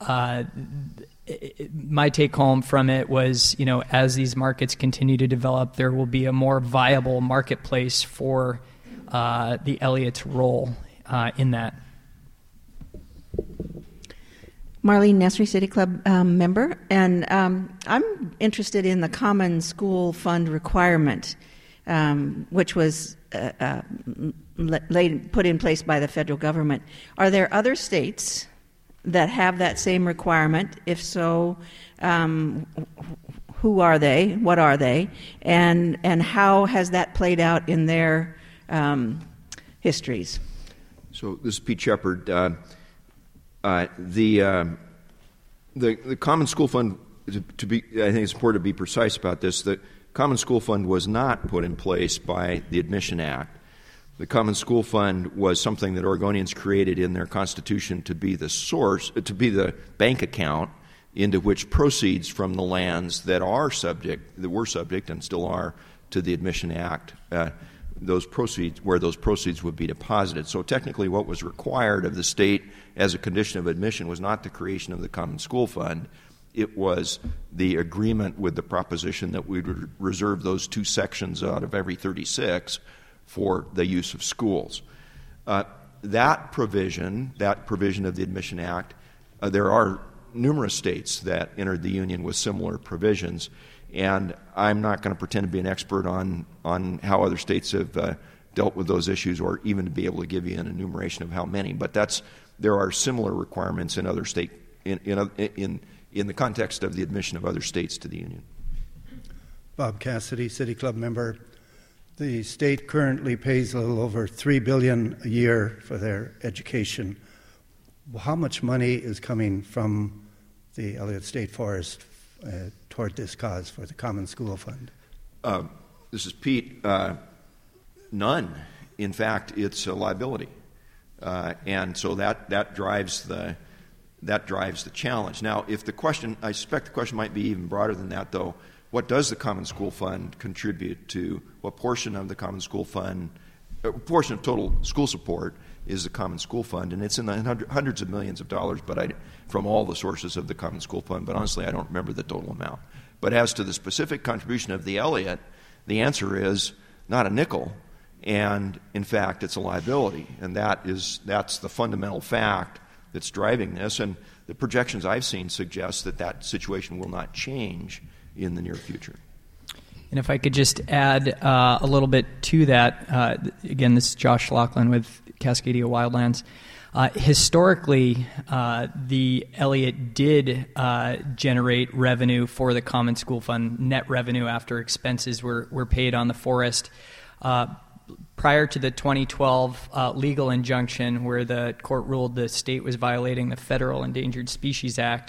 my take home from it was, as these markets continue to develop, there will be a more viable marketplace for the Elliott's role in that. Marlene Nesri, City Club member, and I'm interested in the Common School Fund requirement, which was put in place by the federal government. Are there other states that have that same requirement? If so, who are they? What are they? And how has that played out in their histories? So this is Pete Shepard. The Common School Fund, I think it's important to be precise about this. The Common School Fund was not put in place by the Admission Act. The Common School Fund was something that Oregonians created in their Constitution to be the source, to be the bank account into which proceeds from the lands that were subject and still are to the Admission Act, those proceeds would be deposited. So technically what was required of the state as a condition of admission was not the creation of the Common School Fund. It was the agreement with the proposition that we would reserve those 2 sections out of every 36 for the use of schools. That provision of the Admission Act, there are numerous states that entered the Union with similar provisions, and I'm not going to pretend to be an expert on how other states have dealt with those issues, or even to be able to give you an enumeration of how many. But there are similar requirements in other state in the context of the admission of other states to the Union. Bob Cassidy, City Club member. The state currently pays a little over $3 billion a year for their education. How much money is coming from the Elliott State Forest toward this cause for the Common School Fund? This is Pete. None. In fact, it's a liability, and so that drives the challenge. Now, I suspect the question might be even broader than that, though. What does the Common School Fund contribute to? What portion of the Common School Fund, portion of total school support is the Common School Fund? And it's in the hundreds of millions of dollars, from all the sources of the Common School Fund. But honestly, I don't remember the total amount. But as to the specific contribution of the Elliott, the answer is not a nickel. And in fact, it's a liability. And that's the fundamental fact that's driving this. And the projections I've seen suggest that situation will not change in the near future. And if I could just add a little bit to that, again, this is Josh Laughlin with Cascadia Wildlands. Historically, the Elliott did generate revenue for the Common School Fund, net revenue after expenses were paid on the forest. Prior to the 2012 legal injunction where the court ruled the state was violating the Federal Endangered Species Act,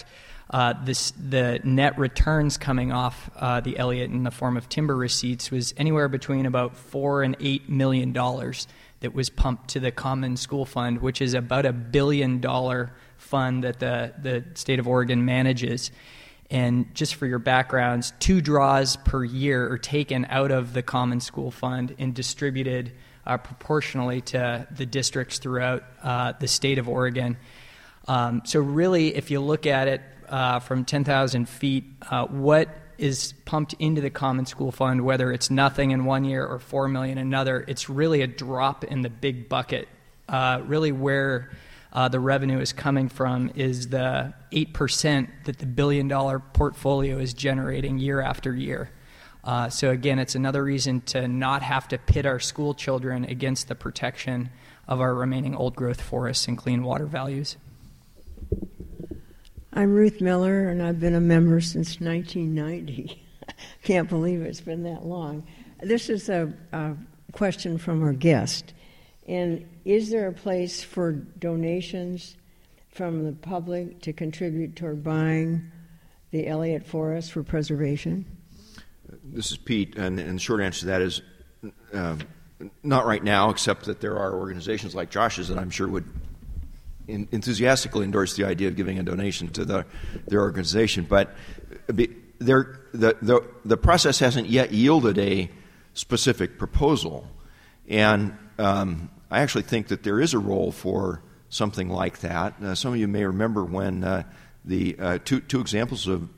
the net returns coming off the Elliott in the form of timber receipts was anywhere between about $4 and $8 million that was pumped to the Common School Fund, which is about $1 billion fund that the state of Oregon manages. And just for your backgrounds, 2 draws per year are taken out of the Common School Fund and distributed proportionally to the districts throughout the state of Oregon. So really, if you look at it from 10,000 feet, what is pumped into the Common School Fund, whether it's nothing in one year or $4 million another, it's really a drop in the big bucket. Really where the revenue is coming from is the 8% that the $1 billion portfolio is generating year after year. So again, it's another reason to not have to pit our school children against the protection of our remaining old-growth forests and clean water values. I'm Ruth Miller, and I've been a member since 1990. Can't believe it's been that long. This is a question from our guest. And is there a place for donations from the public to contribute toward buying the Elliott Forest for preservation? This is Pete, and the short answer to that is not right now, except that there are organizations like Josh's that I'm sure would enthusiastically endorse the idea of giving a donation to their organization. But the process hasn't yet yielded a specific proposal. And I actually think that there is a role for something like that. Some of you may remember when the two examples of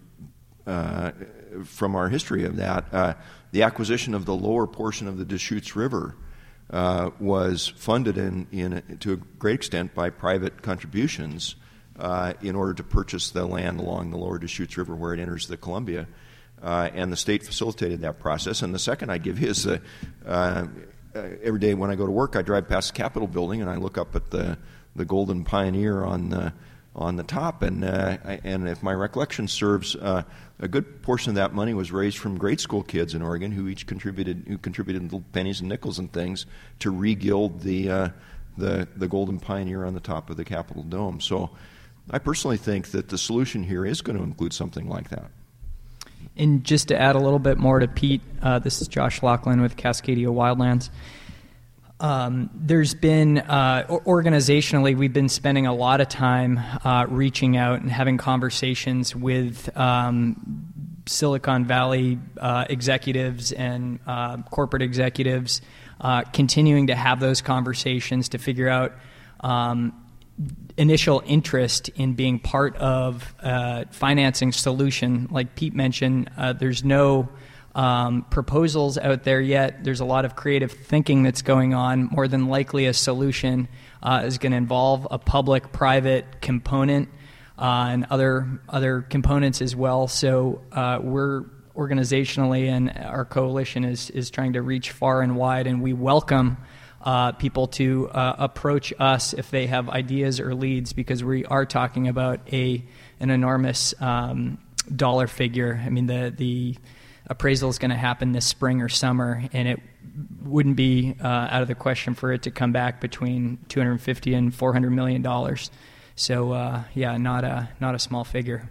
from our history of that, the acquisition of the lower portion of the Deschutes River was funded to a great extent by private contributions in order to purchase the land along the lower Deschutes River where it enters the Columbia. And the state facilitated that process. And the second I'd give you is every day when I go to work, I drive past the Capitol building and I look up at the Golden Pioneer on the top. And if my recollection serves, a good portion of that money was raised from grade school kids in Oregon who contributed little pennies and nickels and things to regild the Golden Pioneer on the top of the Capitol Dome. So I personally think that the solution here is going to include something like that. And just to add a little bit more to Pete, this is Josh Laughlin with Cascadia Wildlands. There's been, organizationally, we've been spending a lot of time reaching out and having conversations with Silicon Valley executives and corporate executives, continuing to have those conversations to figure out initial interest in being part of a financing solution. Like Pete mentioned, there's no proposals out there yet. There's a lot of creative thinking that's going on. More than likely a solution is going to involve a public-private component and other components as well. So we're organizationally, and our coalition is trying to reach far and wide, and we welcome people to approach us if they have ideas or leads, because we are talking about an enormous dollar figure. I mean, the appraisal is going to happen this spring or summer, and it wouldn't be out of the question for it to come back between $250 and $400 million. So, not a small figure.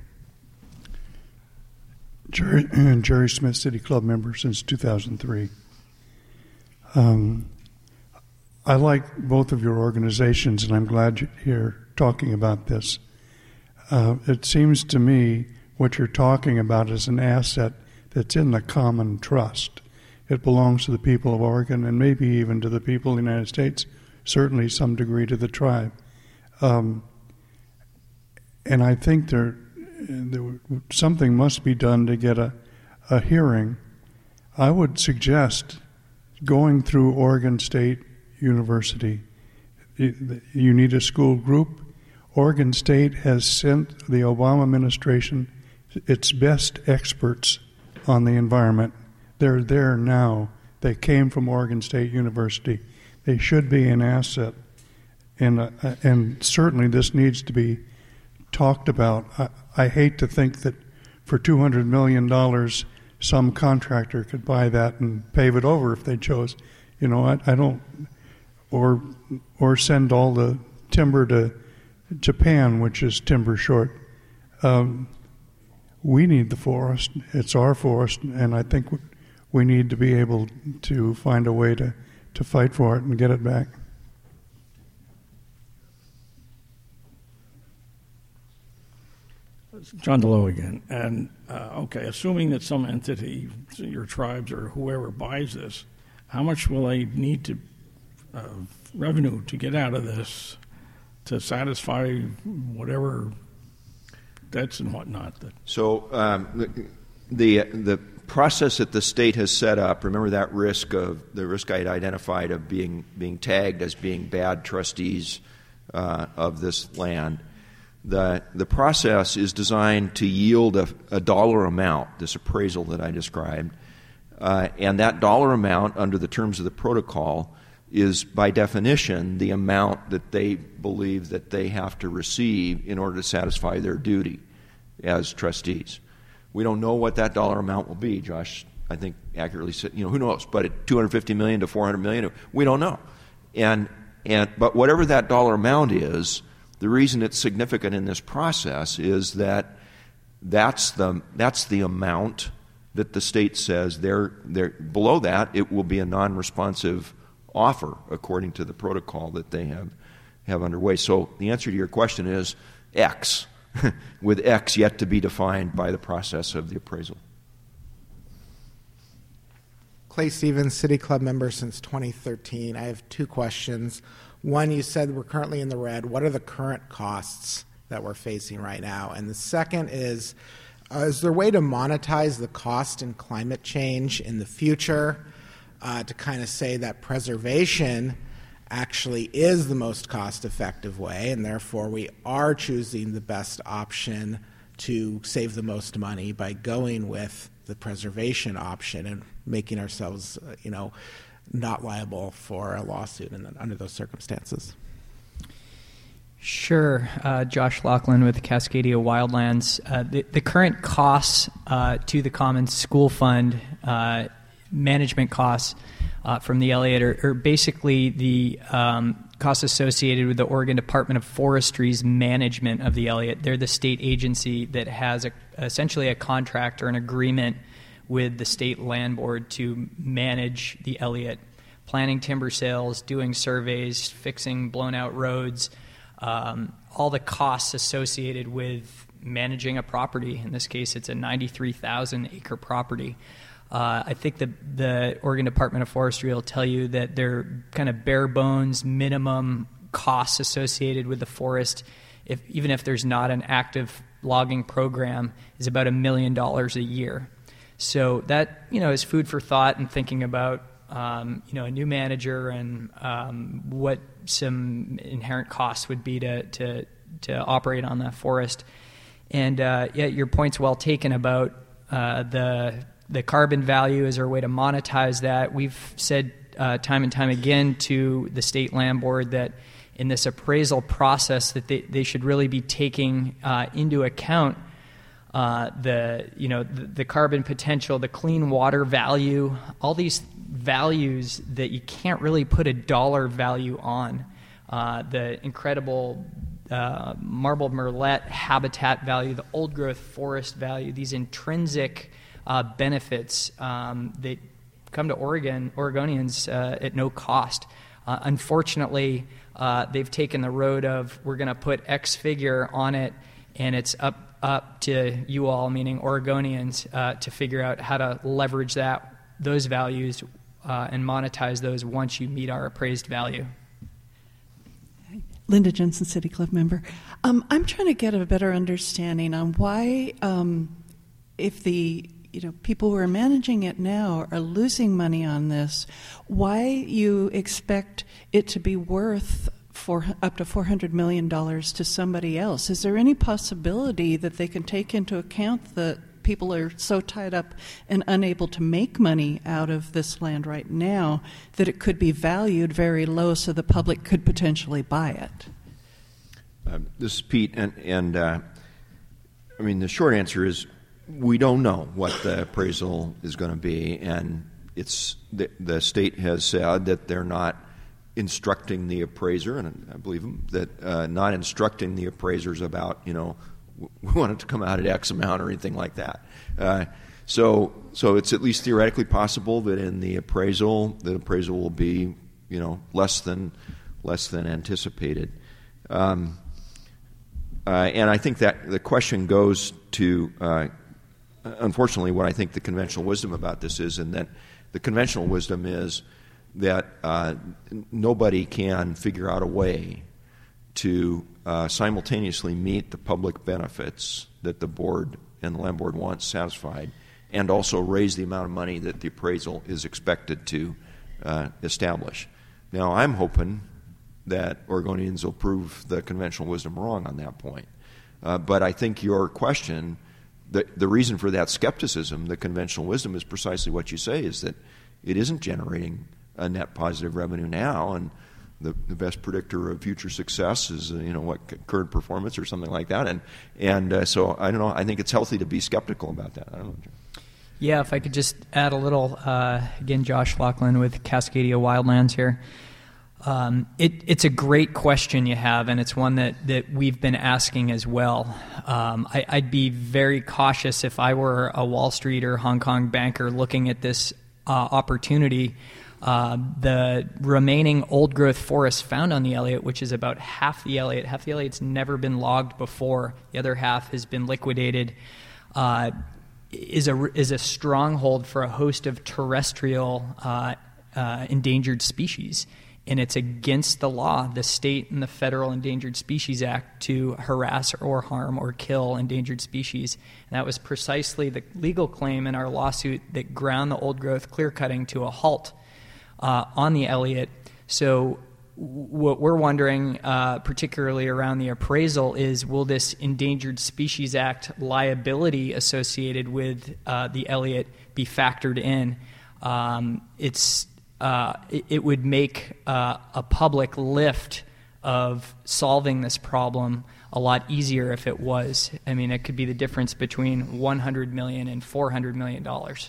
Jerry Smith, City Club member since 2003. I like both of your organizations, and I'm glad you're here talking about this. It seems to me what you're talking about is an asset that's in the common trust. It belongs to the people of Oregon and maybe even to the people of the United States, certainly some degree to the tribe. And I think there something must be done to get a hearing. I would suggest going through Oregon State University. You need a school group. Oregon State has sent the Obama administration its best experts on the environment. They're there now. They came from Oregon State University. They should be an asset. And certainly this needs to be talked about. I hate to think that for $200 million some contractor could buy that and pave it over if they chose. You know, I don't... Or send all the timber to Japan, which is timber short. We need the forest. It's our forest, and I think we need to be able to find a way to fight for it and get it back. John DeLoe again. And, assuming that some entity, your tribes or whoever buys this, how much will they need to revenue to get out of this to satisfy whatever debts and whatnot? So the process that the state has set up, remember that risk I had identified of being tagged as being bad trustees of this land. The process is designed to yield a dollar amount, this appraisal that I described, and that dollar amount under the terms of the protocol is by definition the amount that they believe that they have to receive in order to satisfy their duty as trustees. We don't know what that dollar amount will be. Josh, I think, accurately said, who knows? But at $250 million to $400 million, we don't know. But whatever that dollar amount is, the reason it's significant in this process is that that's the amount that the state says they're below that. It will be a non-responsive offer according to the protocol that they have underway. So the answer to your question is X, with X yet to be defined by the process of the appraisal. Clay Stevens, City Club member since 2013. I have two questions. One, you said we're currently in the red. What are the current costs that we're facing right now? And the second is there a way to monetize the cost in climate change in the future? to kind of say that preservation actually is the most cost-effective way, and therefore we are choosing the best option to save the most money by going with the preservation option and making ourselves, not liable for a lawsuit under those circumstances. Sure. Josh Lachlan with Cascadia Wildlands. The current costs to the Commons School Fund, management costs from the Elliott are basically the costs associated with the Oregon Department of Forestry's management of the Elliott. They're the state agency that has essentially a contract or an agreement with the state land board to manage the Elliott, planning timber sales, doing surveys, fixing blown out roads, all the costs associated with managing a property. In this case, it's a 93,000 acre property. I think the Oregon Department of Forestry will tell you that their kind of bare bones minimum costs associated with the forest, even if there's not an active logging program, is about $1 million a year. So that is food for thought and thinking about a new manager and what some inherent costs would be to operate on that forest. And your point's well taken about the carbon value as our way to monetize that. We've said time and time again to the state land board that in this appraisal process that they should really be taking into account the carbon potential, the clean water value, all these values that you can't really put a dollar value on. The incredible marbled murrelet habitat value, the old growth forest value, these intrinsic benefits that come to Oregonians at no cost. Unfortunately, they've taken the road of we're going to put X figure on it, and it's up to you all, meaning Oregonians, to figure out how to leverage those values and monetize those once you meet our appraised value. Linda Jensen, City Club member. I'm trying to get a better understanding on why, if the people who are managing it now are losing money on this, why you expect it to be worth up to $400 million to somebody else. Is there any possibility that they can take into account that people are so tied up and unable to make money out of this land right now that it could be valued very low so the public could potentially buy it? This is Pete, and the short answer is we don't know what the appraisal is going to be, and it's the state has said that they're not instructing the appraiser, and I believe them, that not instructing the appraisers about, we want it to come out at X amount or anything like that. So it's at least theoretically possible that in the appraisal will be, less than anticipated. And I think that the question goes to, unfortunately, what I think the conventional wisdom about this is, and that the conventional wisdom is that nobody can figure out a way to simultaneously meet the public benefits that the board and the land board wants satisfied and also raise the amount of money that the appraisal is expected to establish. Now, I'm hoping that Oregonians will prove the conventional wisdom wrong on that point. But I think your question, the reason for that skepticism, the conventional wisdom, is precisely what you say, is that it isn't generating a net positive revenue now, and the best predictor of future success is current performance or something like that, and so I don't know. I think it's healthy to be skeptical about that. I don't know. Yeah, if I could just add a little. Again, Josh Lachlan with Cascadia Wildlands here. It's a great question you have, and it's one that we've been asking as well. I'd be very cautious if I were a Wall Street or Hong Kong banker looking at this opportunity. The remaining old-growth forest found on the Elliott, which is about half the Elliott's never been logged before. The other half has been liquidated. Is a stronghold for a host of terrestrial endangered species. And it's against the law, the state and the Federal Endangered Species Act, to harass or harm or kill endangered species. And that was precisely the legal claim in our lawsuit that ground the old-growth clear-cutting to a halt. on the Elliott. So what we're wondering, particularly around the appraisal, is will this Endangered Species Act liability associated with the Elliott be factored in? It would make a public lift of solving this problem a lot easier if it was. I mean, it could be the difference between $100 million and $400 million.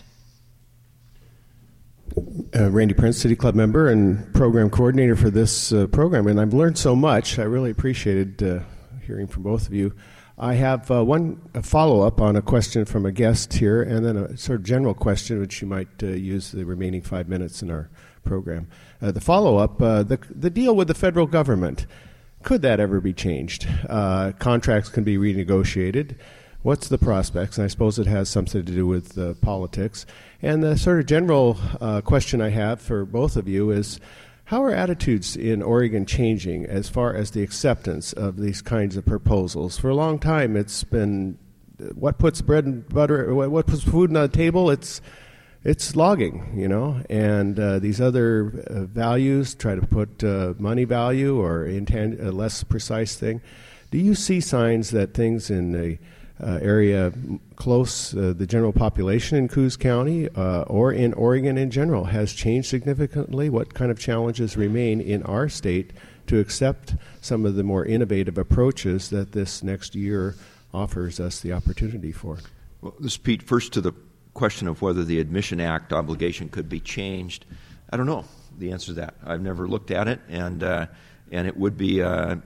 Randy Prince, City Club member and program coordinator for this program, and I've learned so much. I really appreciated hearing from both of you. I have one follow-up on a question from a guest here, and then a sort of general question, which you might use the remaining 5 minutes in our program. The follow-up, the deal with the federal government, could that ever be changed? Contracts can be renegotiated. What's the prospects? And I suppose it has something to do with politics. And the sort of general question I have for both of you is, how are attitudes in Oregon changing as far as the acceptance of these kinds of proposals? For a long time, it's been what puts bread and butter, what puts food on the table. It's logging, you know, and these other values try to put money value or a less precise thing. Do you see signs that things in the area close the general population in Coos County or in Oregon in general has changed significantly? What kind of challenges remain in our state to accept some of the more innovative approaches that this next year offers us the opportunity for? Well, this is Pete. First to the question of whether the Admission Act obligation could be changed. I don't know the answer to that. I've never looked at it, and it would be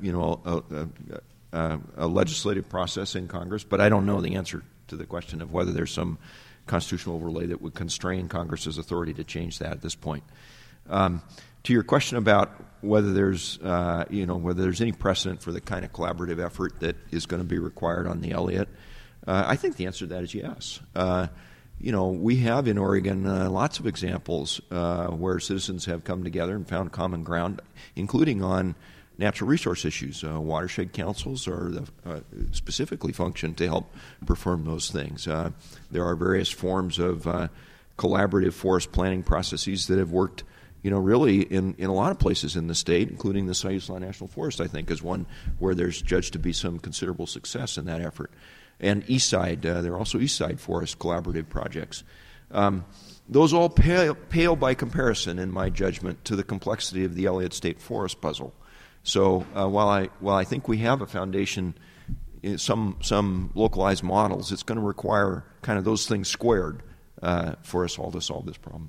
a legislative process in Congress, but I don't know the answer to the question of whether there's some constitutional overlay that would constrain Congress's authority to change that at this point. To your question about whether there's any precedent for the kind of collaborative effort that is going to be required on the Elliott, I think the answer to that is yes. We have in Oregon lots of examples where citizens have come together and found common ground, including on natural resource issues. Watershed councils specifically function to help perform those things. There are various forms of collaborative forest planning processes that have worked, really in a lot of places in the state, including the Sayusla National Forest, I think, is one where there's judged to be some considerable success in that effort. And Eastside, there are also Eastside Forest collaborative projects. Those all pale by comparison, in my judgment, to the complexity of the Elliott State Forest puzzle. So while I think we have a foundation in some localized models, it's going to require kind of those things squared for us all to solve this problem.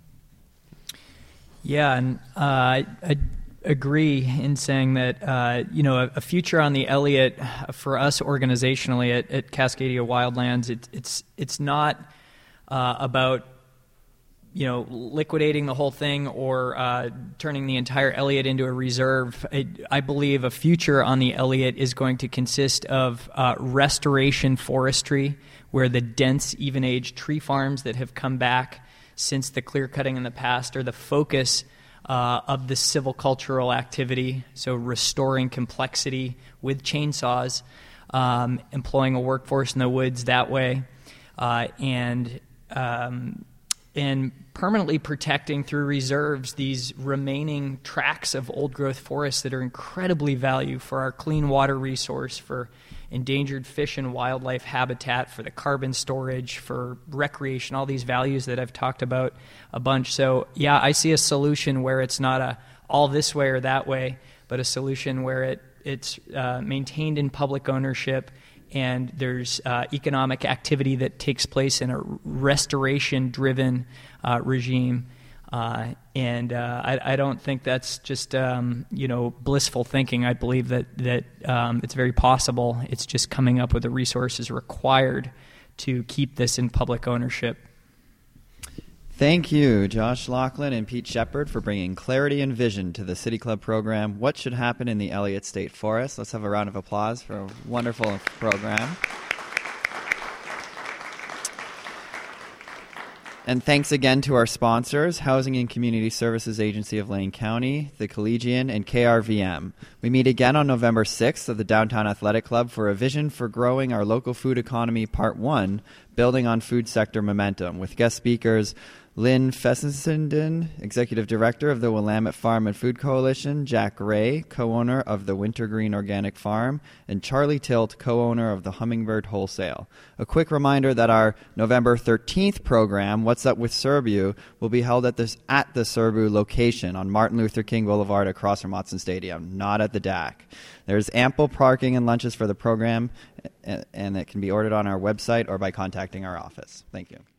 Yeah, and I agree in saying that a future on the Elliott for us organizationally at Cascadia Wildlands, it's not about liquidating the whole thing or turning the entire Elliott into a reserve. I believe a future on the Elliott is going to consist of restoration forestry, where the dense, even-age tree farms that have come back since the clear-cutting in the past are the focus of the silvicultural activity, so restoring complexity with chainsaws, employing a workforce in the woods that way, and permanently protecting through reserves these remaining tracts of old-growth forests that are incredibly valuable for our clean water resource, for endangered fish and wildlife habitat, for the carbon storage, for recreation, all these values that I've talked about a bunch. So, yeah, I see a solution where it's not a all this way or that way, but a solution where it's maintained in public ownership, and there's economic activity that takes place in a restoration-driven regime. And I don't think that's just blissful thinking. I believe that it's very possible. It's just coming up with the resources required to keep this in public ownership. Thank you, Josh Laughlin and Pete Shepard, for bringing clarity and vision to the City Club program. What should happen in the Elliott State Forest? Let's have a round of applause for a wonderful program. And thanks again to our sponsors, Housing and Community Services Agency of Lane County, the Collegian, and KRVM. We meet again on November 6th at the Downtown Athletic Club for a vision for growing our local food economy, Part 1, Building on Food Sector Momentum, with guest speakers Lynn Fessenden, Executive Director of the Willamette Farm and Food Coalition, Jack Ray, co-owner of the Wintergreen Organic Farm, and Charlie Tilt, co-owner of the Hummingbird Wholesale. A quick reminder that our November 13th program, What's Up with Surbu, will be held at the Surbu location on Martin Luther King Boulevard across from Autzen Stadium, not at the DAC. There's ample parking and lunches for the program, and it can be ordered on our website or by contacting our office. Thank you.